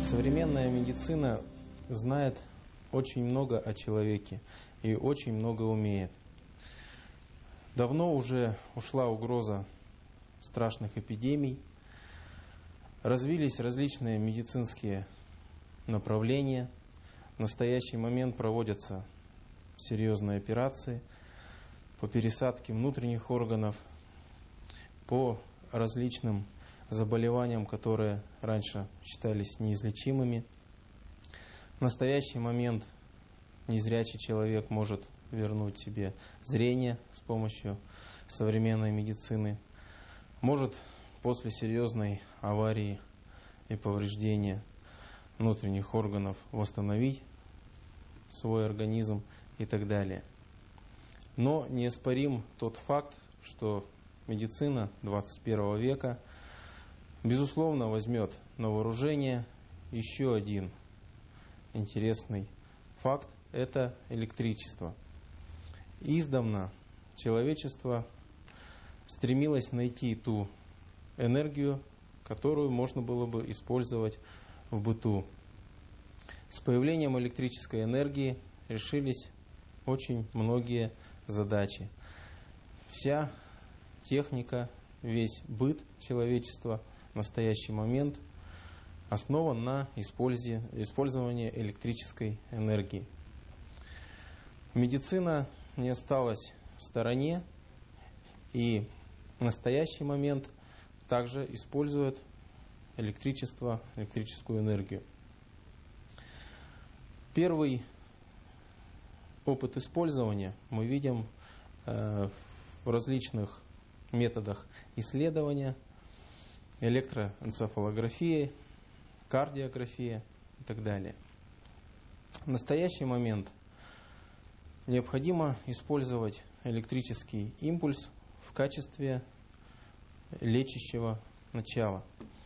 Современная медицина знает очень много о человеке и очень много умеет. Давно уже ушла угроза страшных эпидемий, развились различные медицинские направления. В настоящий момент проводятся серьезные операции по пересадке внутренних органов, по различным заболеваниям, которые раньше считались неизлечимыми. В настоящий момент незрячий человек может вернуть себе зрение с помощью современной медицины, может после серьезной аварии и повреждения внутренних органов восстановить свой организм и так далее. Но неоспорим тот факт, что медицина 21 века безусловно возьмет на вооружение еще один интересный факт – это электричество. Издавна человечество стремилось найти ту энергию, которую можно было бы использовать в быту. С появлением электрической энергии решились очень многие задачи. Вся техника, весь быт человечества в настоящий момент основан на использовании электрической энергии. Медицина не осталась в стороне и в настоящий момент также использует электрическую энергию. Первый опыт использования мы видим в различных методах исследования: электроэнцефалография, кардиография и так далее. В настоящий момент необходимо использовать электрический импульс в качестве лечащего начала.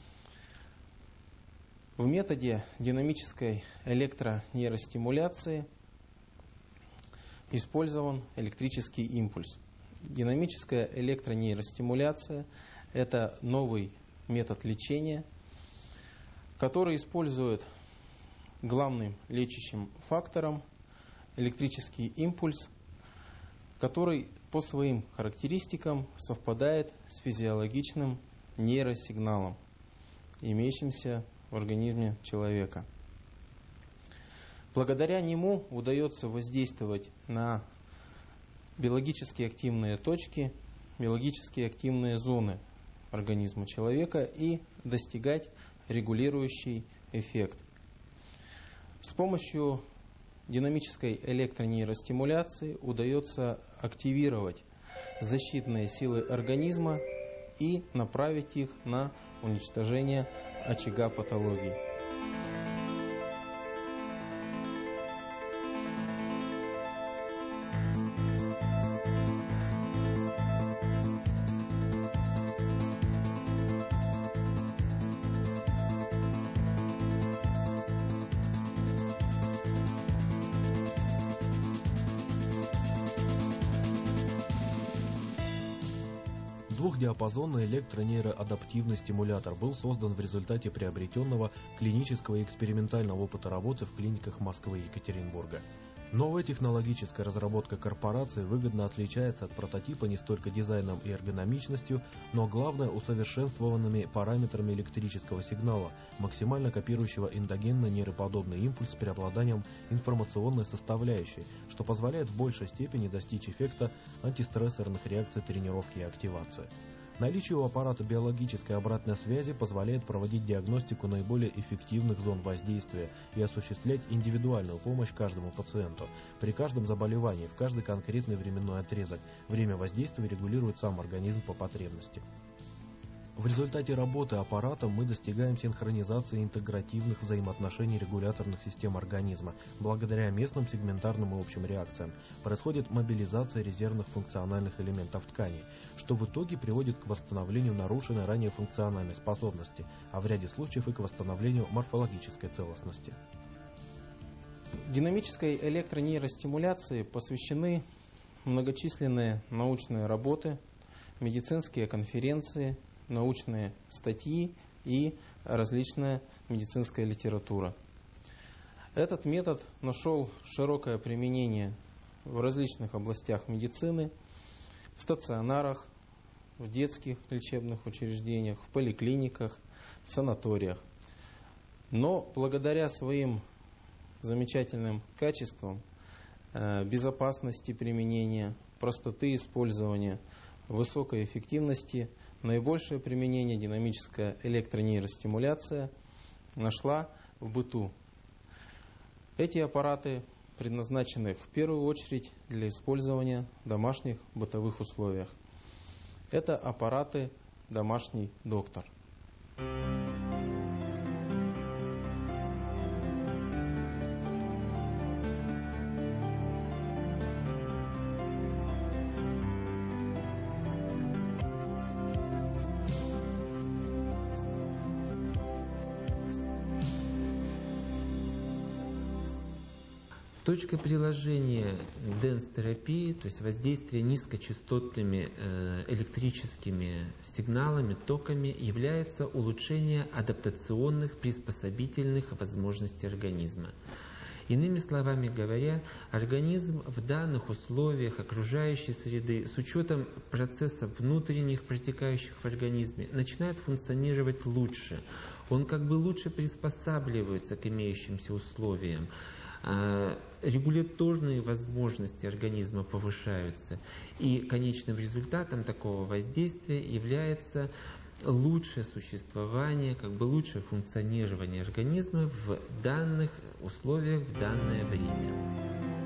В методе динамической электронейростимуляции использован электрический импульс. Динамическая электронейростимуляция – это новый метод лечения, который использует главным лечащим фактором электрический импульс, который по своим характеристикам совпадает с физиологичным нейросигналом, имеющимся в организме человека. Благодаря нему удается воздействовать на биологически активные точки, биологически активные зоны организма человека и достигать регулирующий эффект. С помощью динамической электронейростимуляции удается активировать защитные силы организма и направить их на уничтожение очага патологии. Двухдиапазонный электронейроадаптивный стимулятор был создан в результате приобретенного клинического и экспериментального опыта работы в клиниках Москвы и Екатеринбурга. Новая технологическая разработка корпорации выгодно отличается от прототипа не столько дизайном и эргономичностью, но главное усовершенствованными параметрами электрического сигнала, максимально копирующего эндогенно-нейроподобный импульс с преобладанием информационной составляющей, что позволяет в большей степени достичь эффекта антистрессорных реакций тренировки и активации. Наличие у аппарата биологической обратной связи позволяет проводить диагностику наиболее эффективных зон воздействия и осуществлять индивидуальную помощь каждому пациенту. При каждом заболевании, в каждый конкретный временной отрезок, время воздействия регулирует сам организм по потребности. В результате работы аппарата мы достигаем синхронизации интегративных взаимоотношений регуляторных систем организма. Благодаря местным сегментарным и общим реакциям происходит мобилизация резервных функциональных элементов тканей, что в итоге приводит к восстановлению нарушенной ранее функциональной способности, а в ряде случаев и к восстановлению морфологической целостности. Динамической электронейростимуляции посвящены многочисленные научные работы, медицинские конференции, научные статьи и различная медицинская литература. Этот метод нашел широкое применение в различных областях медицины, в стационарах, в детских лечебных учреждениях, в поликлиниках, в санаториях. Но благодаря своим замечательным качествам, безопасности применения, простоты использования, высокой эффективности, наибольшее применение динамическая электронейростимуляция нашла в быту. Эти аппараты предназначены в первую очередь для использования в домашних бытовых условиях. Это аппараты «Домашний доктор». Точка приложения дэнс-терапии, то есть воздействие низкочастотными электрическими сигналами, токами, является улучшение адаптационных приспособительных возможностей организма. Иными словами говоря, организм в данных условиях окружающей среды с учетом процессов внутренних, протекающих в организме, начинает функционировать лучше. Он как бы лучше приспосабливается к имеющимся условиям. Регуляторные возможности организма повышаются. И конечным результатом такого воздействия является лучшее существование, как бы лучшее функционирование организма в данных условиях, в данное время.